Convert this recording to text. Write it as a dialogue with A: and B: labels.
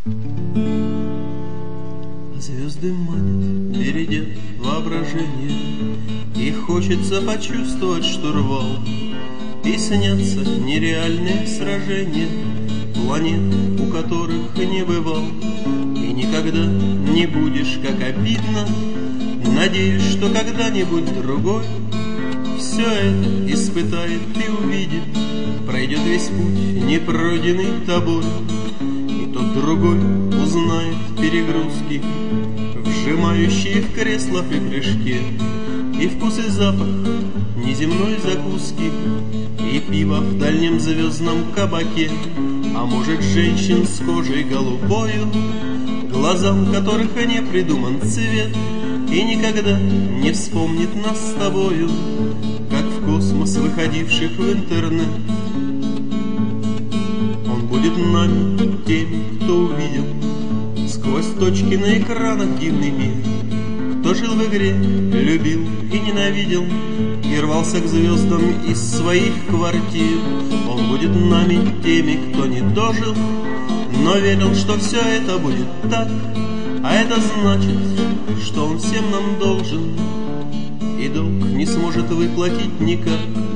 A: Звезды манят, бередят воображение, и хочется почувствовать штурвал, и снятся нереальные сражения планет, у которых не бывал. И никогда не будешь, как обидно, надеюсь, что когда-нибудь другой все это испытает и увидит, пройдет весь путь, не пройденный тобой. И тот другой узнает перегрузки, вжимающие в кресло при прыжке, и вкус и запах неземной закуски, и пиво в дальнем звездном кабаке. А может, женщин с кожей голубою, глазам которых не придуман цвет, и никогда не вспомнит нас с тобою, как в космос выходивших в интернет. Он будет нами, теми, кто увидел сквозь точки на экранах дивный мир, кто жил в игре, любил и ненавидел, и рвался к звездам из своих квартир. Он будет нами, теми, кто не дожил, но верил, что все это будет так. А это значит, что он всем нам должен, и долг не сможет выплатить никак.